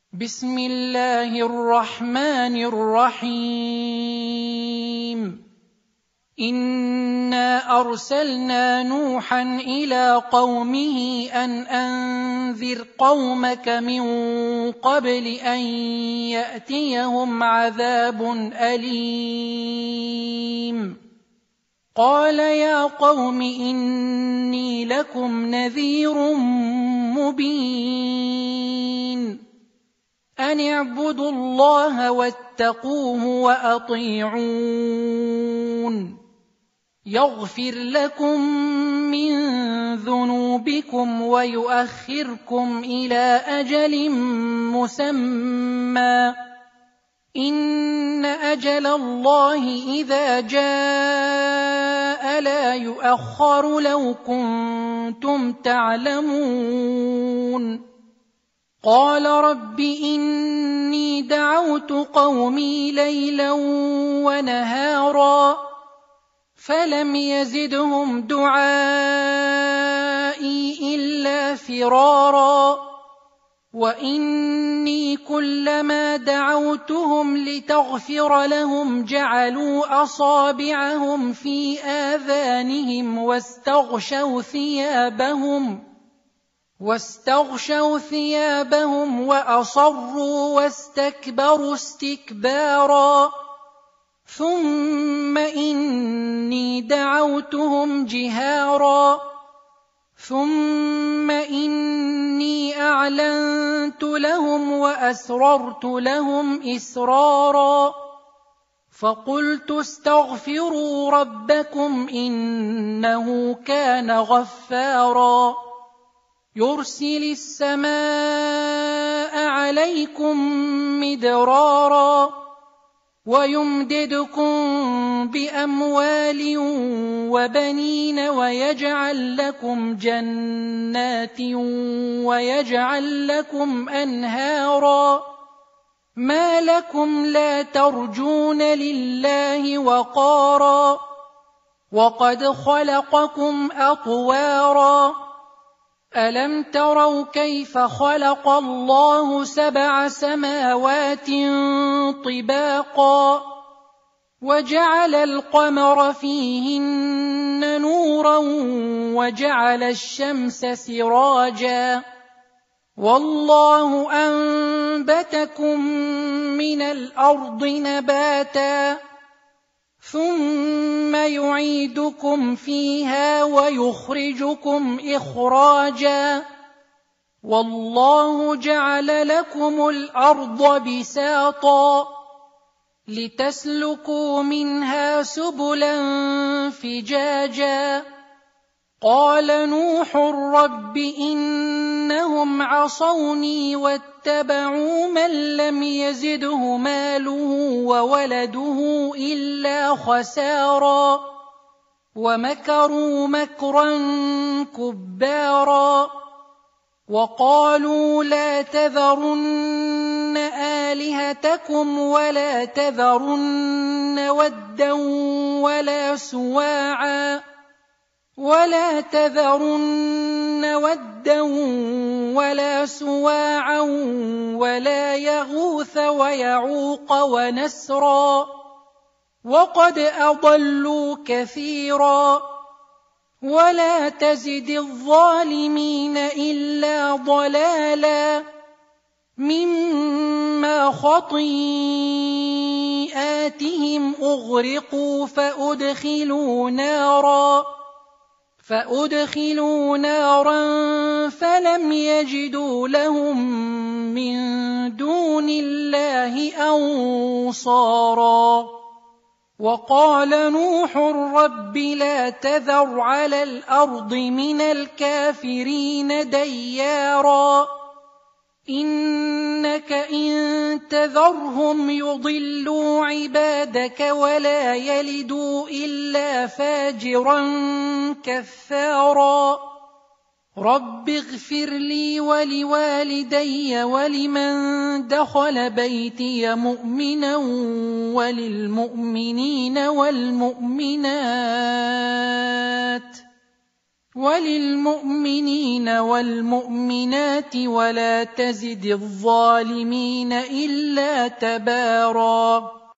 بسم الله الرحمن الرحيم إنا أرسلنا نوحا إلى قومه أن أنذر قومك من قبل أن يأتيهم عذاب أليم قال يا قوم إني لكم نذير مبين أن اعبدوا الله واتقوه وأطيعون يغفر لكم من ذنوبكم ويؤخركم إلى أجل مسمى إن أجل الله إذا جاء لا يؤخر لو كنتم تعلمون قال رب إني دعوت قومي ليلا ونهارا فلم يزدهم دعائي إلا فرارا وإني كلما دعوتهم لتغفر لهم جعلوا أصابعهم في آذانهم واستغشوا ثيابهم وأصروا واستكبروا استكبارا ثم إني دعوتهم جهارا ثم إني أعلنت لهم وأسررت لهم إسرارا فقلت استغفروا ربكم إنه كان غفارا يرسل السماء عليكم مدرارا ويمددكم بأموال وبنين ويجعل لكم جنات ويجعل لكم أنهارا ما لكم لا ترجون لله وقارا وقد خلقكم أطوارا ألم تروا كيف خلق الله 7 سماوات طباقا وجعل القمر فيهن نورا وجعل الشمس سراجا والله أنبتكم من الأرض نباتا ثم يعيدكم فيها ويخرجكم إخراجا والله جعل لكم الأرض بساطا لتسلكوا منها سبلا فجاجا قال نوح رب إنهم عصوني واتبعوا من لم يزده ماله وولده إلا خسارا ومكروا مكرا كبارا وقالوا لا تذرن آلهتكم ولا تذرن ودا ولا سواعا ولا يغوث ويعوق ونسرا وقد أضلوا كثيرا ولا تزد الظالمين إلا ضلالا مما خطيئاتهم أغرقوا فأدخلوا نارا فلم يجدوا لهم من دون الله أنصارا وقال نوح رب لا تذر على الأرض من الكافرين ديارا إنك إن تذرهم يضلوا عبادك ولا يلدوا إلا فاجرا كفارا رب اغفر لي ولوالدي ولمن دخل بيتي مؤمنا وللمؤمنين والمؤمنات وَلِلْمُؤْمِنِينَ وَالْمُؤْمِنَاتِ وَلَا تَزِدِ الظَّالِمِينَ إِلَّا تَبَارًا